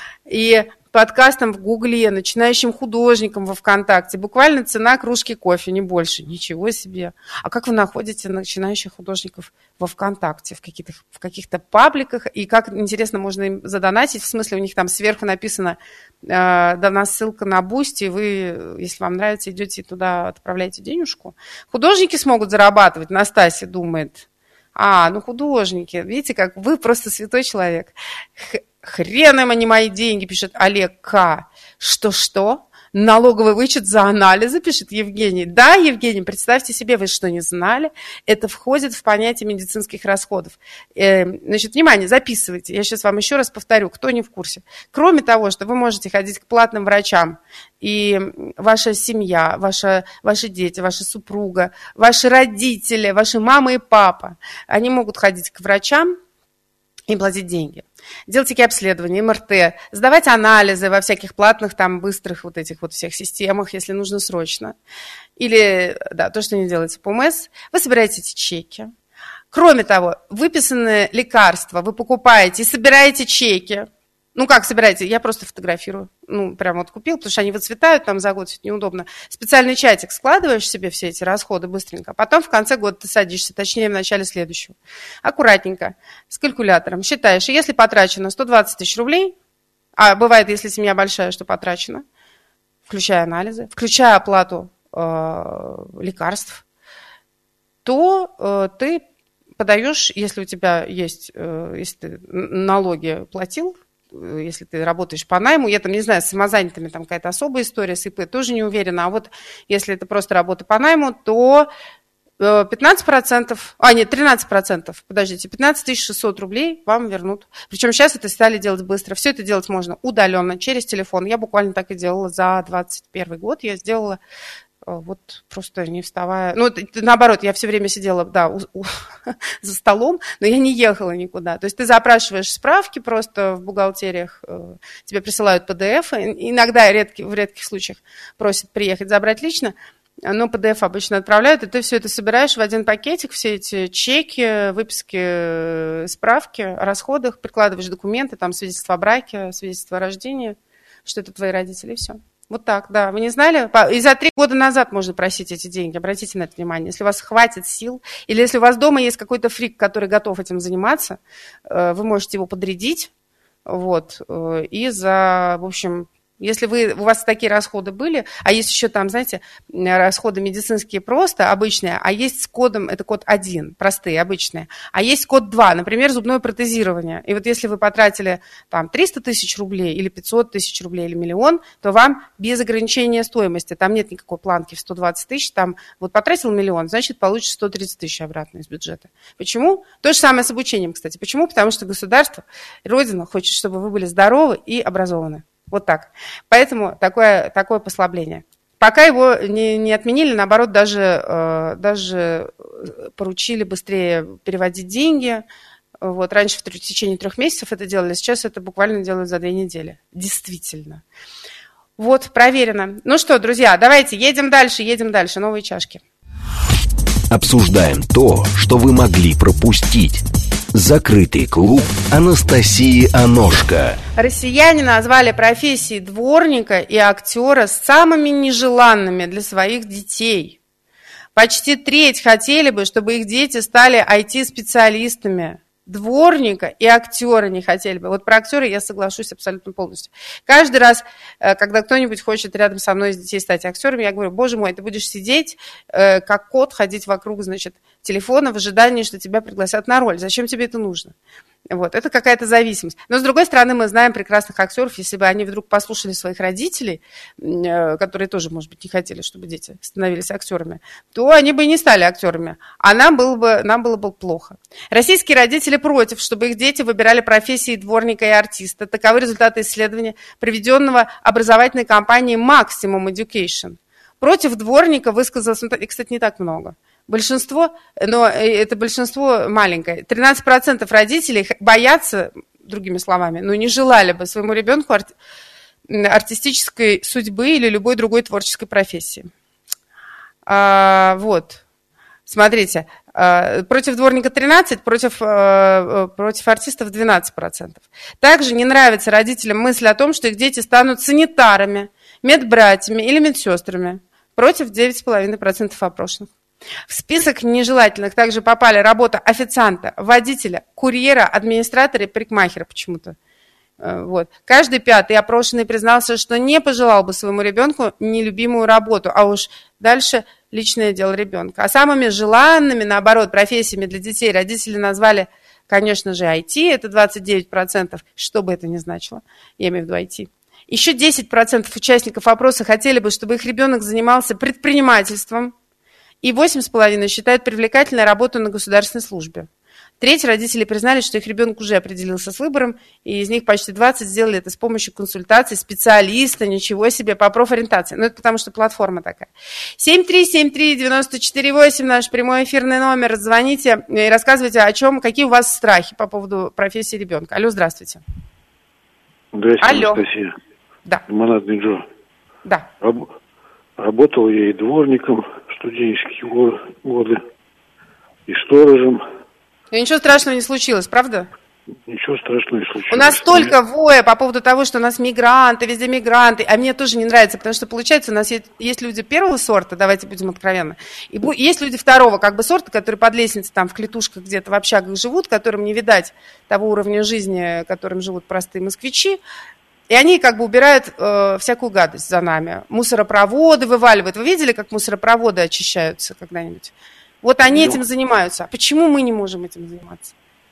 и подкастам в Гугле, начинающим художникам во ВКонтакте. Буквально цена кружки кофе, не больше. Ничего себе. А как вы находите начинающих художников во ВКонтакте, в каких-то, в каких-то пабликах? И как, интересно, можно им задонатить? В смысле, у них там сверху написано, э, дана ссылка на Бусти, и вы, если вам нравится, идете туда, отправляете денежку. Художники смогут зарабатывать, Настасья думает. А, ну художники. Видите, как вы просто святой человек. Хрен им, а не мои деньги, пишет Олег К. Что-что? Налоговый вычет за анализы, пишет Евгений. Да, Евгений, представьте себе, вы что, не знали? Это входит в понятие медицинских расходов. Э, значит, внимание, записывайте. Я сейчас вам еще раз повторю, кто не в курсе. Кроме того, что вы можете ходить к платным врачам, и ваша семья, ваша, ваши дети, ваша супруга, ваши родители, ваши мама и папа, они могут ходить к врачам и платить деньги. Делать такие обследования, эм эр тэ, сдавать анализы во всяких платных, там, быстрых вот этих вот всех системах, если нужно срочно. Или, да, то, что не делается по эм эс, вы собираете эти чеки. Кроме того, выписанные лекарства вы покупаете и собираете чеки. Ну, как собираете? Я просто фотографирую. Ну, прям вот купил, потому что они выцветают там за год, это неудобно. Специальный чатик складываешь себе все эти расходы быстренько, а потом в конце года ты садишься, точнее, в начале следующего. Аккуратненько, с калькулятором считаешь. И если потрачено сто двадцать тысяч рублей, а бывает, если семья большая, что потрачено, включая анализы, включая оплату э, лекарств, то э, ты подаешь, если у тебя есть, э, если ты налоги платил, если ты работаешь по найму, я там не знаю, с самозанятыми там какая-то особая история, с ИП тоже не уверена, а вот если это просто работа по найму, то пятнадцать процентов, а нет, тринадцать процентов, подождите, пятнадцать тысяч шестьсот рублей вам вернут. Причем сейчас это стали делать быстро. Все это делать можно удаленно, через телефон. Я буквально так и делала за двадцать первый год. Я сделала вот просто не вставая. Ну, наоборот, я все время сидела, да, у, у, за столом, но я не ехала никуда. То есть ты запрашиваешь справки просто в бухгалтериях, тебе присылают пэ дэ эф, иногда редки, в редких случаях просят приехать забрать лично, но пэ дэ эф обычно отправляют, и ты все это собираешь в один пакетик, все эти чеки, выписки, справки о расходах, прикладываешь документы, там свидетельство о браке, свидетельство о рождении, что это твои родители, и все. Вот так, да. Вы не знали? И за три года назад можно просить эти деньги. Обратите на это внимание. Если у вас хватит сил, или если у вас дома есть какой-то фрик, который готов этим заниматься, вы можете его подрядить. Вот. И за, в общем... Если вы, у вас такие расходы были, а есть еще там, знаете, расходы медицинские просто, обычные, а есть с кодом, это код один, простые, обычные, а есть код два, например, зубное протезирование. И вот если вы потратили там триста тысяч рублей или пятьсот тысяч рублей или миллион, то вам без ограничения стоимости, там нет никакой планки в сто двадцать тысяч, там вот потратил миллион, значит, получишь сто тридцать тысяч обратно из бюджета. Почему? То же самое с обучением, кстати. Почему? Потому что государство, Родина хочет, чтобы вы были здоровы и образованы. Вот так. Поэтому такое, такое послабление. Пока его не, не отменили, наоборот, даже, э, даже поручили быстрее переводить деньги. Вот, раньше в течение трех месяцев это делали, сейчас это буквально делают за две недели. Действительно. Вот, проверено. Ну что, друзья, давайте едем дальше, едем дальше. Новые чашки. Обсуждаем то, что вы могли пропустить. Закрытый клуб Анастасии Аношко. Россияне назвали профессии дворника и актера самыми нежеланными для своих детей. Почти треть хотели бы, чтобы их дети стали ай ти-специалистами. Дворника и актера не хотели бы. Вот про актера я соглашусь абсолютно полностью. Каждый раз, когда кто-нибудь хочет рядом со мной из детей стать актером, я говорю: боже мой, ты будешь сидеть, как кот, ходить вокруг, значит, телефона в ожидании, что тебя пригласят на роль. Зачем тебе это нужно? Вот, это какая-то зависимость. Но, с другой стороны, мы знаем прекрасных актеров, если бы они вдруг послушали своих родителей, которые тоже, может быть, не хотели, чтобы дети становились актерами, то они бы и не стали актерами, а нам было бы, нам было бы плохо. Российские родители против, чтобы их дети выбирали профессии дворника и артиста. Таковы результаты исследования, проведенного образовательной компанией Maximum Education. Против дворника высказалось, и, кстати, не так много. Большинство, но это большинство маленькое. тринадцать процентов родителей боятся, другими словами, но не желали бы своему ребенку арти- артистической судьбы или любой другой творческой профессии. А, вот. Смотрите, против дворника тринадцать, против, против артистов двенадцать процентов. Также не нравится родителям мысль о том, что их дети станут санитарами, медбратьями или медсестрами. Против девять целых пять десятых процента опрошенных. В список нежелательных также попали работа официанта, водителя, курьера, администратора и парикмахера почему-то. Вот. Каждый пятый опрошенный признался, что не пожелал бы своему ребенку нелюбимую работу, а уж дальше личное дело ребенка. А самыми желанными, наоборот, профессиями для детей родители назвали, конечно же, ай ти, это двадцать девять процентов, что бы это ни значило, я имею в виду ай ти. Еще десять процентов участников опроса хотели бы, чтобы их ребенок занимался предпринимательством, и восемь целых пять десятых считают привлекательной работу на государственной службе. Треть родителей признали, что их ребенок уже определился с выбором, и из них почти двадцать сделали это с помощью консультаций специалиста, ничего себе, по профориентации. Ну, это потому что платформа такая. семь три семь три девять четыре восемь, наш прямой эфирный номер. Звоните и рассказывайте, о чем, какие у вас страхи по поводу профессии ребенка. Алло, здравствуйте. Здравствуйте, Алло. Анастасия. Да. Лимонадный Джо. Да. Раб- Работал я и дворником в студенческие годы, и сторожем. И ничего страшного не случилось, правда? Ничего страшного не случилось. У нас столько воя по поводу того, что у нас мигранты, везде мигранты, а мне тоже не нравится, потому что, получается, у нас есть, есть люди первого сорта, давайте будем откровенны, и бу- есть люди второго как бы сорта, которые под лестницей там в клетушках где-то в общагах живут, которым не видать того уровня жизни, которым живут простые москвичи. И они как бы убирают э, всякую гадость за нами. Мусоропроводы вываливают. Вы видели, как мусоропроводы очищаются когда-нибудь? Вот они ну, этим занимаются. А почему мы не можем этим заниматься?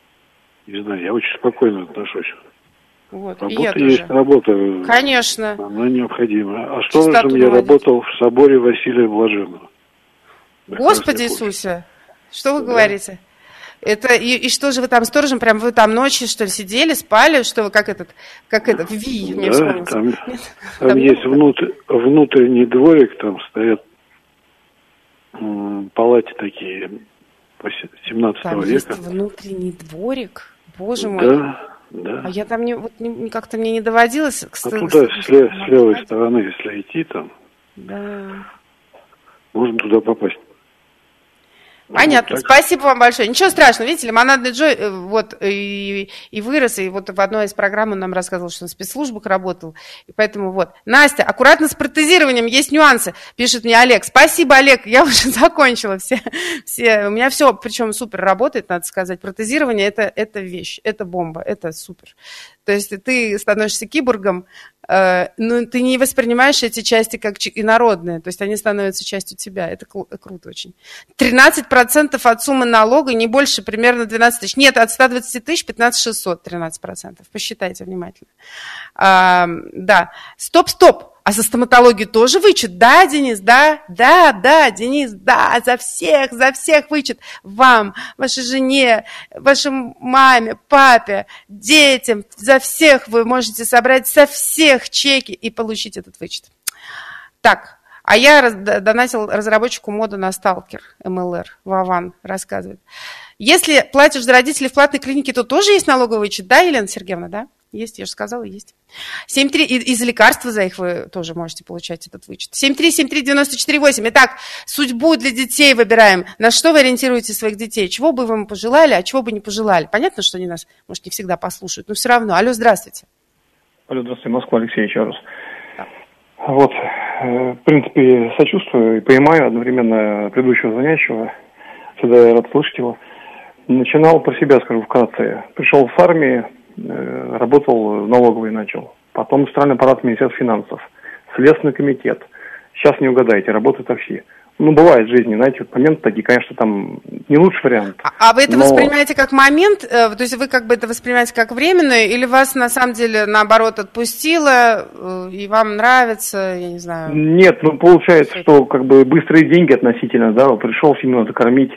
Не знаю, я очень спокойно отношусь. Вот, работа есть тоже. Работа. Конечно. Она необходима. А сторожем я работал в соборе Василия Блаженного. Господи Иисусе, что вы да. говорите? Это, и, и что же вы там сторожем, прям вы там ночью, что ли, сидели, спали, что вы, как этот, как этот, Ви, мне да, вспомнился. Там, там, там есть внутр, внутренний дворик, там стоят м, палати такие семнадцатого там века. Там есть внутренний дворик? Боже мой. Да, да. А я там не, вот, не, как-то мне не доводилось. А туда, с, лев, с левой стороны, если идти, там, да. можно туда попасть. Понятно, ну, спасибо вам большое. Ничего страшного, видите, Лимонадный Джо вот и, и вырос, и вот в одной из программ он нам рассказывал, что он в спецслужбах работал, и поэтому вот. Настя, аккуратно с протезированием, есть нюансы, пишет мне Олег. Спасибо, Олег, я уже закончила все, все у меня все, причем супер работает, надо сказать. Протезирование это, это вещь, это бомба, это супер. То есть ты становишься киборгом, э, но ты не воспринимаешь эти части как инородные, то есть они становятся частью тебя. Это кру- круто очень. тринадцать процентов от суммы налога, не больше, примерно двенадцать тысяч. Нет, от ста двадцати тысяч пятнадцать тысяч шестьсот, тринадцать процентов. Посчитайте внимательно. А, да. Стоп-стоп. А за стоматологию тоже вычет? Да, Денис, да, да, да, Денис, да, за всех, за всех вычет. Вам, вашей жене, вашей маме, папе, детям, за всех вы можете собрать со всех чеки и получить этот вычет. Так, а я раз, донатил разработчику моду на сталкер, эм эл эр, Вован рассказывает. Если платишь за родителей в платной клинике, то тоже есть налоговый вычет, да, Елена Сергеевна, да? Есть, я же сказала, есть. семь три, и, и за лекарства за их вы тоже можете получать этот вычет. семь три семь три девяносто четыре восемь. Итак, судьбу для детей выбираем. На что вы ориентируете своих детей? Чего бы вы им пожелали, а чего бы не пожелали? Понятно, что они нас, может, не всегда послушают, но все равно. Алло, здравствуйте. Алло, здравствуйте, Москва, Алексей, еще раз. Да. Вот, в принципе, сочувствую и понимаю одновременно предыдущего звонящего. Всегда рад слышать его. Начинал про себя, скажу вкратце. Пришел с армии, работал в налоговой, начал. Потом индустриальный аппарат Министерства финансов. Следственный комитет. Сейчас не угадаете, работаю такси. Ну, бывает в жизни, знаете, вот моменты такие, конечно, там не лучший вариант. А, а вы это но... воспринимаете как момент? То есть вы как бы это воспринимаете как временное? Или вас на самом деле наоборот отпустило, и вам нравится, я не знаю? Нет, ну получается, что как бы быстрые деньги относительно, да, пришел, семью надо кормить,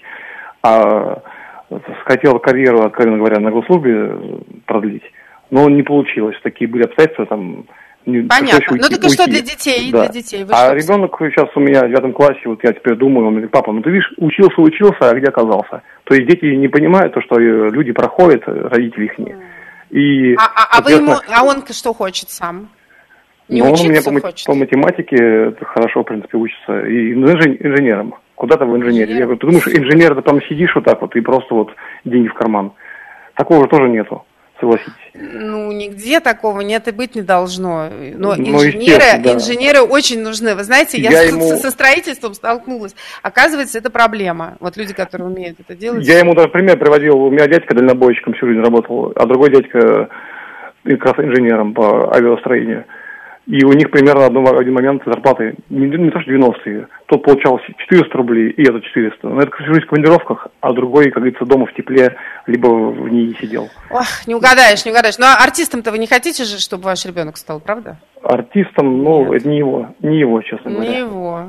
а хотел карьеру, откровенно говоря, на госслужбе продлить, но не получилось. Такие были обстоятельства, там... Понятно. Уйти, ну так и что для детей? Да. Для детей. Вы а что, ребенок сейчас у меня в девятом классе, вот я теперь думаю, он говорит, папа, ну ты видишь, учился, учился, а где оказался? То есть дети не понимают то, что люди проходят, родители их не. И, а, а, а, вы ему, а он что хочет сам? Не ну, учиться он у меня по, хочет? по математике хорошо, в принципе, учится. И инженером. Куда-то в инженере. Я говорю, ты думаешь, инженер, ты там сидишь вот так вот и просто вот деньги в карман. Такого тоже нету, согласитесь. Ну, нигде такого нет и быть не должно. Но инженеры, да. инженеры очень нужны. Вы знаете, я, я ему... со строительством столкнулась. Оказывается, это проблема. Вот люди, которые умеют это делать. Я ему даже пример приводил. У меня дядька дальнобойщиком всю жизнь работал, а другой дядька как раз инженером по авиастроению. И у них примерно в один момент зарплаты, не, не то что девяностые, тот получал четыреста рублей, и этот четыреста. Но это всю жизнь в командировках, а другой, как говорится, дома в тепле, либо в ней сидел. Ох, не угадаешь, не угадаешь. Но артистом-то вы не хотите же, чтобы ваш ребенок стал, правда? Артистом, ну, Нет. это не его, не его, честно говоря. Не его.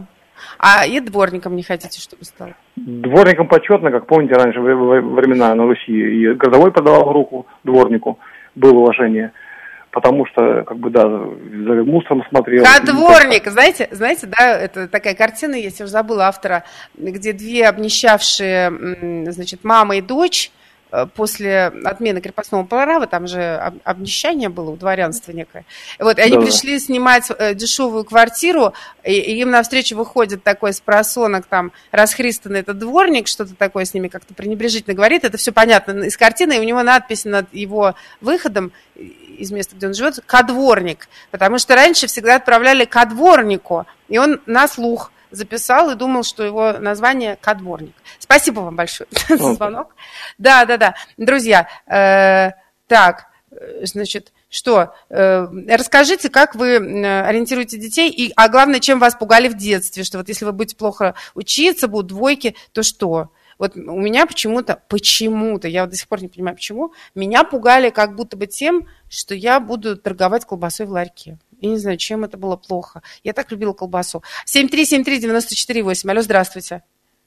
А и дворником не хотите, чтобы стал? Дворником почетно, как помните, раньше во времена на Руси, и городовой подавал руку дворнику, было уважение. Потому что, как бы, да, за мусором смотрел. Кадворник, знаете, знаете, да, это такая картина есть, я уже забыла автора, где две обнищавшие, значит, мама и дочь после отмены крепостного права, там же обнищание было у дворянства некое. Вот, и они да. пришли снимать дешевую квартиру, и, и им навстречу выходит такой спросонок, там, расхристанный этот дворник, что-то такое с ними как-то пренебрежительно говорит, это все понятно из картины, и у него надпись над его выходом из места, где он живет, «Кадворник», потому что раньше всегда отправляли кадворнику, и он на слух записал и думал, что его название «Кадворник». Спасибо вам большое за звонок. Да, да, да. Друзья, э, так, значит, что? Э, расскажите, как вы ориентируете детей, и, а главное, чем вас пугали в детстве, что вот если вы будете плохо учиться, будут двойки, то что? Вот у меня почему-то, почему-то, я вот до сих пор не понимаю, почему, меня пугали как будто бы тем, что я буду торговать колбасой в ларьке. Я не знаю, чем это было плохо. Я так любила колбасу. семь три семь три девяносто четыре восемь. Алло, здравствуйте.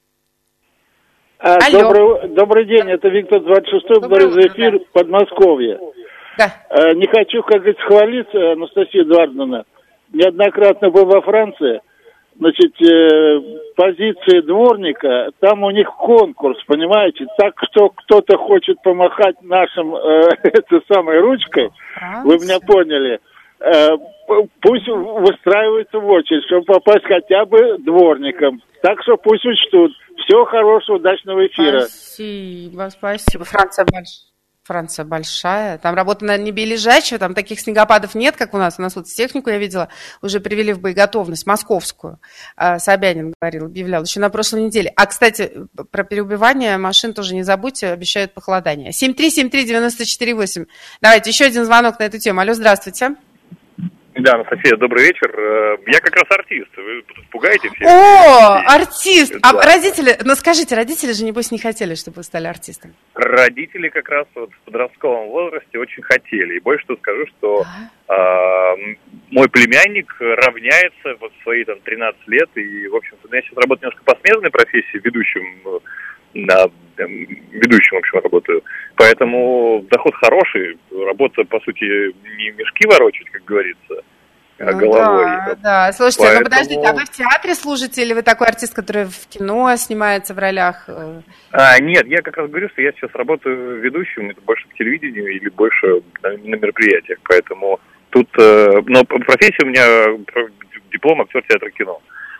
А, Алло. Добрый, добрый день, это Виктор двадцать шестой, благодарю за эфир, да. Подмосковье. Да. А, не хочу, как говорится, хвалиться, Анастасия Эдуардовна. Неоднократно был во Франции. Значит, э, позиции дворника, там у них конкурс, понимаете? Так что кто-то хочет помахать нашим, э, этой самой ручкой, Франция. Вы меня поняли. Пусть выстраиваются в очередь, чтобы попасть хотя бы дворником. Так что пусть учтут. Всего хорошего, удачного эфира. Спасибо, спасибо. Франция большая. Франция большая. Там работа, наверное, не бележачая, там таких снегопадов нет, как у нас. У нас вот технику, я видела, уже привели в боеготовность, московскую. Собянин говорил, объявлял еще на прошлой неделе. А, кстати, про переубивание машин тоже не забудьте, обещают похолодание. семь три семь три девяносто четыре восемь. Давайте еще один звонок на эту тему. Алло, здравствуйте. Да, Анастасия, добрый вечер. Я как раз артист. Вы тут пугаете всех? О, артист! Да. А родители, ну скажите, родители же, небось, не хотели, чтобы вы стали артистом? Родители как раз вот в подростковом возрасте очень хотели. И больше того скажу, что а, мой племянник равняется вот в свои там тринадцать лет. И, в общем-то, я сейчас работаю немножко по смежной профессии, ведущим, на ведущим, в общем, работаю. Поэтому доход хороший, работа, по сути, не мешки ворочать, как говорится, а ну, головой. Да, да. Слушайте, Поэтому... ну подождите, а вы в театре служите или вы такой артист, который в кино снимается в ролях? А, нет, я как раз говорю, что я сейчас работаю ведущим, это больше к телевидению или больше на, на мероприятиях, поэтому тут, э, но профессия у меня диплом актер театра кино.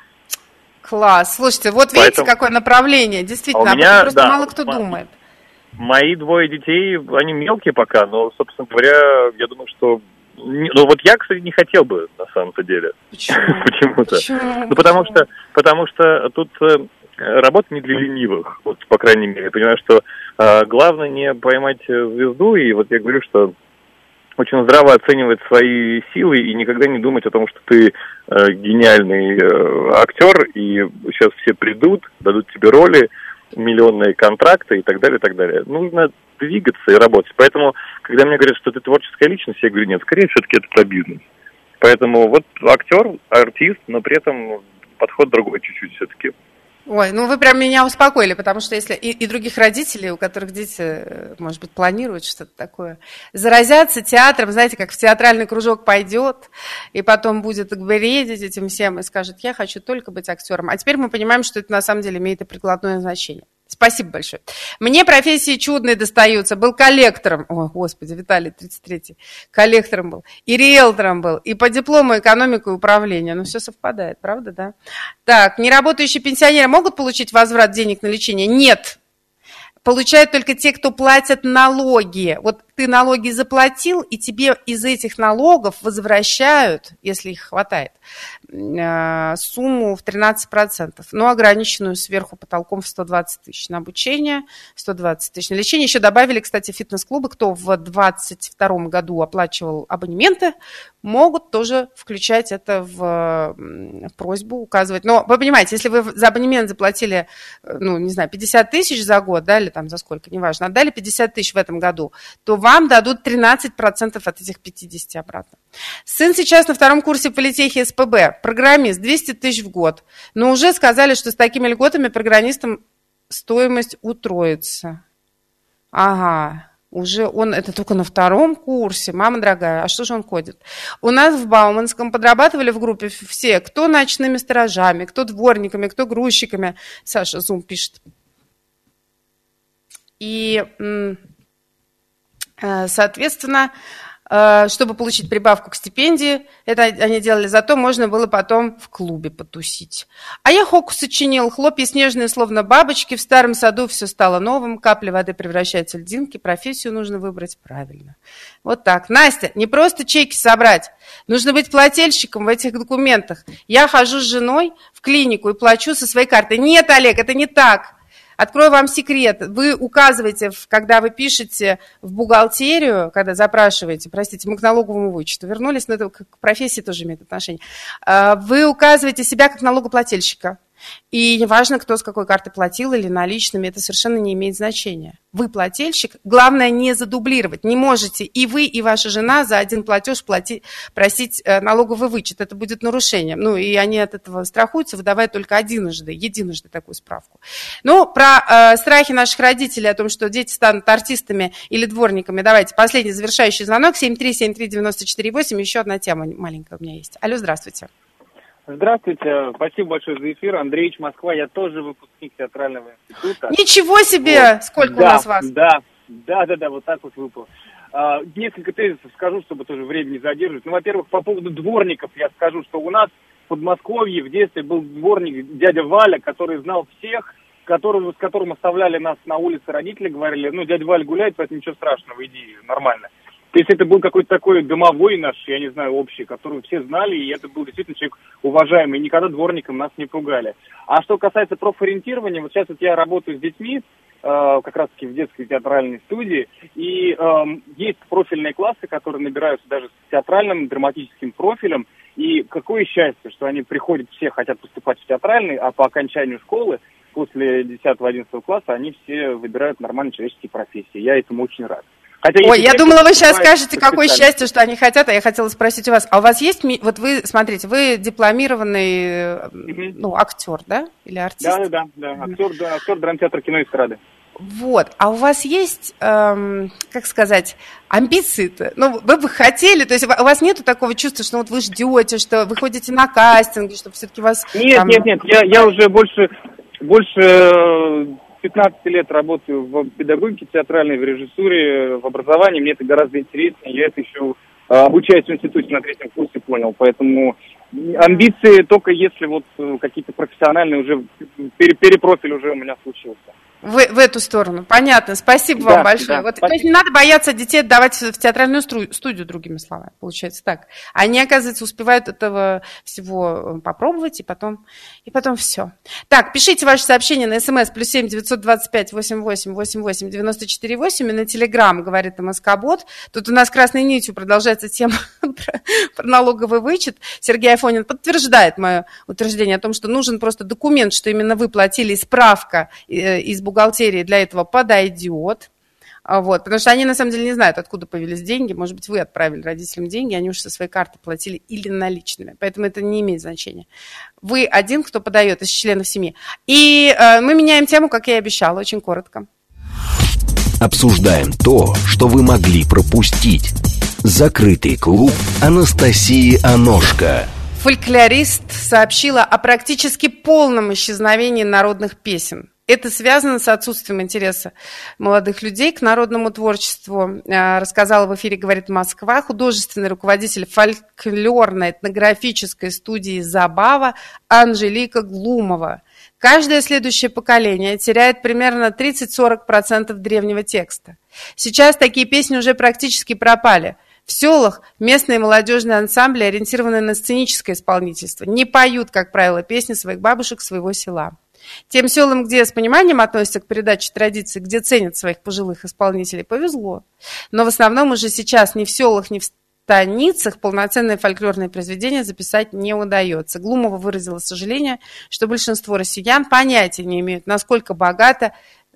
Класс. Слушайте, вот Поэтому... видите, какое направление, действительно, а у меня, об этом просто да, мало кто м- думает. Мои двое детей, они мелкие пока, но, собственно говоря, я думаю, что... Ну, вот я, кстати, не хотел бы, на самом-то деле. Почему? Почему-то. Почему? Ну, потому что, потому что тут э, работа не для ленивых, вот, по крайней мере. Я понимаю, что э, главное не поймать звезду, и вот я говорю, что очень здраво оценивать свои силы и никогда не думать о том, что ты э, гениальный э, актер, и сейчас все придут, дадут тебе роли, миллионные контракты и так далее, и так далее. Нужно двигаться и работать. Поэтому, когда мне говорят, что ты творческая личность, я говорю, нет, скорее все-таки это про бизнес. Поэтому вот актер, артист, но при этом подход другой чуть-чуть все-таки. Ой, ну вы прям меня успокоили, потому что если и, и других родителей, у которых дети, может быть, планируют что-то такое, заразятся театром, знаете, как в театральный кружок пойдет, и потом будет бредить этим всем и скажет, я хочу только быть актером. А теперь мы понимаем, что это на самом деле имеет и прикладное значение. Спасибо большое. Мне профессии чудные достаются. Был коллектором. О, господи, Виталий, тридцать третий. Коллектором был. И риэлтором был. И по диплому экономику и управления. Ну, все совпадает, правда, да? Так, неработающие пенсионеры могут получить возврат денег на лечение? Нет. Получают только те, кто платят налоги. Вот ты налоги заплатил, и тебе из этих налогов возвращают, если их хватает, сумму в тринадцать процентов, но ограниченную сверху потолком в сто двадцать тысяч на обучение, сто двадцать тысяч на лечение. Еще добавили, кстати, фитнес-клубы, кто в двадцать втором году оплачивал абонементы, могут тоже включать это в, в просьбу, указывать. Но вы понимаете, если вы за абонемент заплатили, ну, не знаю, пятьдесят тысяч за год, да, или там за сколько, неважно, отдали пятьдесят тысяч в этом году, то вам дадут тринадцать процентов от этих пятидесяти обратно. Сын сейчас на втором курсе политехи СПБ, программист, двести тысяч в год. Но уже сказали, что с такими льготами программистам стоимость утроится. Ага, уже он, это только на втором курсе, мама дорогая, а что же он ходит? У нас в Бауманском подрабатывали в группе все, кто ночными сторожами, кто дворниками, кто грузчиками. Саша Зум пишет. И... Соответственно, чтобы получить прибавку к стипендии, это они делали, зато можно было потом в клубе потусить. А я хоку сочинил, хлопья снежные, словно бабочки, в старом саду все стало новым, капли воды превращаются в льдинки, профессию нужно выбрать правильно. Вот так. Настя, не просто чеки собрать, нужно быть плательщиком в этих документах. Я хожу с женой в клинику и плачу со своей карты. Нет, Олег, это не так. Открою вам секрет. Вы указываете, когда вы пишете в бухгалтерию, когда запрашиваете, простите, мы к налоговому вычету вернулись, но это к профессии тоже имеет отношение, вы указываете себя как налогоплательщика. И неважно, кто с какой карты платил или наличными, это совершенно не имеет значения. Вы плательщик, главное не задублировать. Не можете и вы, и ваша жена за один платеж плати, просить налоговый вычет. Это будет нарушением. Ну, и они от этого страхуются, выдавая только единожды, единожды такую справку. Ну, про э, страхи наших родителей о том, что дети станут артистами или дворниками. Давайте, последний завершающий звонок. семь три семь три девяносто четыре восемь. Еще одна тема маленькая у меня есть. Алло, здравствуйте. Здравствуйте, спасибо большое за эфир. Андреевич, Москва, я тоже выпускник театрального института. Ничего себе! Вот. Сколько да, у нас вас? Да, да, да, да, вот так вот выпал. А, несколько тезисов скажу, чтобы тоже время не задерживать. Ну, во-первых, по поводу дворников я скажу, что у нас в Подмосковье в детстве был дворник дядя Валя, который знал всех, которого, с которым оставляли нас на улице родители, говорили, ну, дядя Валя гуляет, поэтому ничего страшного, иди, нормально. То есть это был какой-то такой домовой наш, я не знаю, общий, которого все знали, и это был действительно человек уважаемый, и никогда дворником нас не пугали. А что касается профориентирования, вот сейчас вот я работаю с детьми, как раз-таки в детской театральной студии. И э, есть профильные классы, которые набираются даже с театральным, драматическим профилем. И какое счастье, что они приходят, все хотят поступать в театральный, а по окончанию школы, после десятого-одиннадцатого класса, они все выбирают нормальные человеческие профессии. Я этому очень рад. Хотя, Ой, я думала, вы сейчас скажете, какое специально. счастье, что они хотят, а я хотела спросить у вас, а у вас есть, вот вы, смотрите, вы дипломированный, mm-hmm. ну, актер, да, или артист? Да, да, да, актер, да, актер драмтеатра, кино и эстрады. Вот, а у вас есть, эм, как сказать, амбиции-то? Ну, вы бы хотели, то есть у вас нету такого чувства, что вот вы ждете, что вы ходите на кастинги, чтобы все-таки вас... Нет, там... нет, нет, я, я уже больше, больше пятнадцать лет работаю в педагогике театральной, в режиссуре, в образовании, мне это гораздо интереснее, я это еще обучаюсь в институте на третьем курсе понял, поэтому амбиции только если вот какие-то профессиональные уже, перепрофиль уже у меня случился. В, в эту сторону. Понятно. Спасибо да, вам большое. Да, вот, спасибо. То есть не надо бояться детей отдавать в театральную студию, другими словами. Получается так. Они, оказывается, успевают этого всего попробовать, и потом, и потом все. Так, пишите ваши сообщения на смс плюс семь девятьсот двадцать пять восемьдесят восемь восемьдесят восемь девяносто четыре восемь и на телеграм, говорит МСК-бот. Тут у нас красной нитью продолжается тема про, про налоговый вычет. Сергей Афонин подтверждает мое утверждение о том, что нужен просто документ, что именно вы платили, и справка из бухгалтерии бухгалтерии для этого подойдет, вот, потому что они на самом деле не знают, откуда появились деньги, может быть, вы отправили родителям деньги, они уже со своей карты платили или наличными, поэтому это не имеет значения. Вы один, кто подает из членов семьи. И э, мы меняем тему, как я и обещала, очень коротко. Обсуждаем то, что вы могли пропустить. Закрытый клуб Анастасии Аношко. Фольклорист сообщила о практически полном исчезновении народных песен. Это связано с отсутствием интереса молодых людей к народному творчеству, рассказала в эфире «Говорит Москва» художественный руководитель фольклорно-этнографической студии «Забава» Анжелика Глумова. Каждое следующее поколение теряет примерно тридцать-сорок процентов древнего текста. Сейчас такие песни уже практически пропали. В селах местные молодежные ансамбли, ориентированные на сценическое исполнительство, не поют, как правило, песни своих бабушек своего села. Тем селам, где с пониманием относятся к передаче традиций, где ценят своих пожилых исполнителей, повезло. Но в основном уже сейчас ни в селах, ни в станицах полноценные фольклорные произведения записать не удается. Глумова выразила сожаление, что большинство россиян понятия не имеют, насколько богата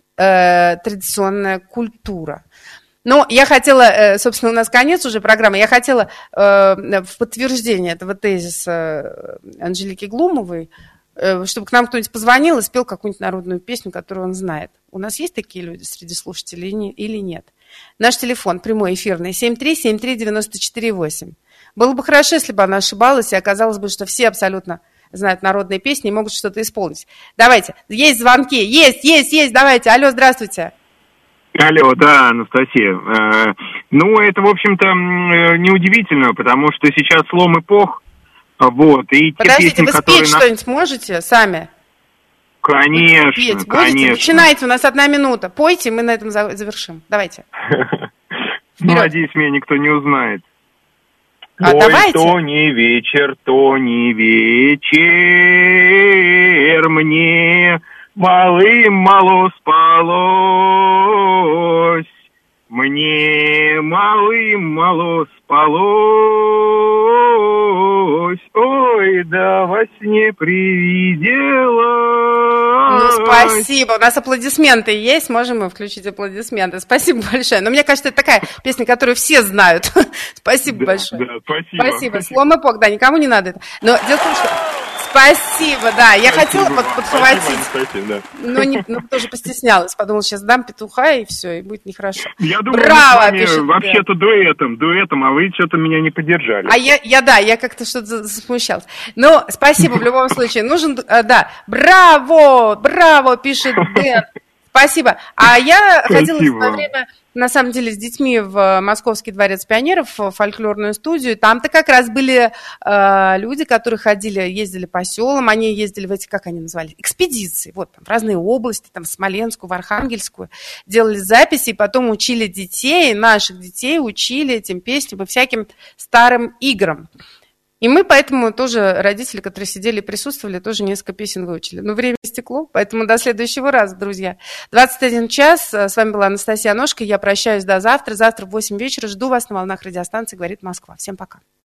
э, традиционная культура. Но я хотела, собственно, у нас конец уже программы, я хотела э, в подтверждение этого тезиса Анжелики Глумовой, чтобы к нам кто-нибудь позвонил и спел какую-нибудь народную песню, которую он знает. У нас есть такие люди среди слушателей или нет? Наш телефон прямой эфирный семь три семь три девяносто четыре восемь. Было бы хорошо, если бы она ошибалась, и оказалось бы, что все абсолютно знают народные песни и могут что-то исполнить. Давайте, есть звонки, есть, есть, есть, давайте. Алло, здравствуйте. Алло, да, Анастасия. Э, ну, это, в общем-то, неудивительно, потому что сейчас слом эпох. Вот, и подождите, те песни, вы которые спеть что-нибудь можете сами? Конечно, петь конечно. Начинайте, у нас одна минута. Пойте, мы на этом завершим. Давайте. Надеюсь, меня никто не узнает. А Ой, давайте. то не вечер, то не вечер, мне малым мало спалось. Мне малым мало спалось, ой, да во сне привиделось. Ну, спасибо. У нас аплодисменты есть, можем мы включить аплодисменты. Спасибо большое. Но мне кажется, это такая песня, которую все знают. Спасибо да, большое. Да, спасибо. Спасибо. Слом эпох, да, никому не надо это. Но дело в том, что... Спасибо, да. Я спасибо хотела вам. подхватить, Спасибо, да. но, не, но тоже постеснялась. Подумала, сейчас дам петуха, и все, и будет нехорошо. Я думаю, Браво, мы пишет, вообще-то да. дуэтом, дуэтом, а вы что-то меня не поддержали. А я, я да, я как-то что-то засмущалась. Но спасибо в любом случае. Нужен, да, браво, браво, пишет Дэн. Спасибо. А я ходила в свое время, на самом деле, с детьми в Московский дворец пионеров, в фольклорную студию. Там-то как раз были э, люди, которые ходили, ездили по селам, они ездили в эти, как они называли, экспедиции, вот, там, в разные области, там, в Смоленскую, в Архангельскую, делали записи, и потом учили детей, наших детей учили этим песням и всяким старым играм. И мы поэтому тоже, родители, которые сидели и присутствовали, тоже несколько песен выучили. Но время истекло, поэтому до следующего раза, друзья. двадцать один час, с вами была Анастасия Аношка, я прощаюсь до завтра. Завтра в восемь вечера жду вас на волнах радиостанции «Говорит Москва». Всем пока.